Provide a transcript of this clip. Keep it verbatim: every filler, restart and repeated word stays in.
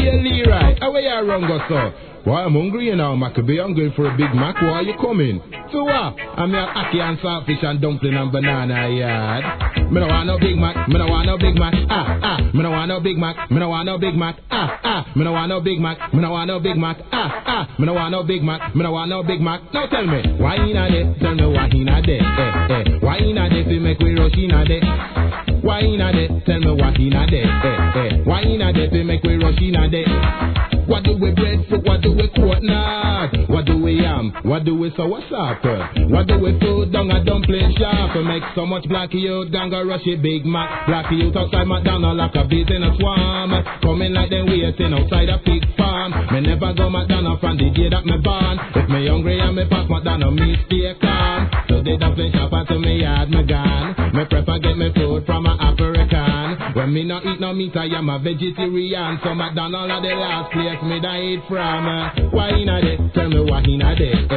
Hey, Leroy, how are you wrong, go, sir? Why, I'm hungry, you know, Maccabee. I'm going for a Big Mac. Why are you coming? So what? I'm here ackee and saltfish and dumpling and banana yard. Me no want no Big Mac. Me no want no Big Mac. Ah, ah. Me no want no Big Mac. Me no want no Big Mac. Ah, ah. Me no want no Big Mac. Me no want no Big Mac. Ah, ah. Me no want no Big Mac. Me no want no Big Mac. Now tell me, why he not there? Tell me why he not there? Eh, eh. Why he not there? To make we rush he not there? Why he not there? Tell me why he not there? Eh, eh. Why he not there? To make we rush he not there? What do we breadfruit? What do we coconut? What do we yam? What do we sour sap? What do we food down a dumpling shop? Make so much black youth down go rush a Big Mac. Black youth outside McDonald's like a bees in a swarm. Coming like them waiting outside a pig farm. Me never go McDonald's from the day that me born. If me hungry and me pass McDonald's, me stay calm. So they dumpling shop and to me yard me gone. Me prefer get me food from a African. When me not eat no meat, I am a vegetarian. So McDonald's are the last place me da eat from. uh, Why he not there? Tell me why he not there?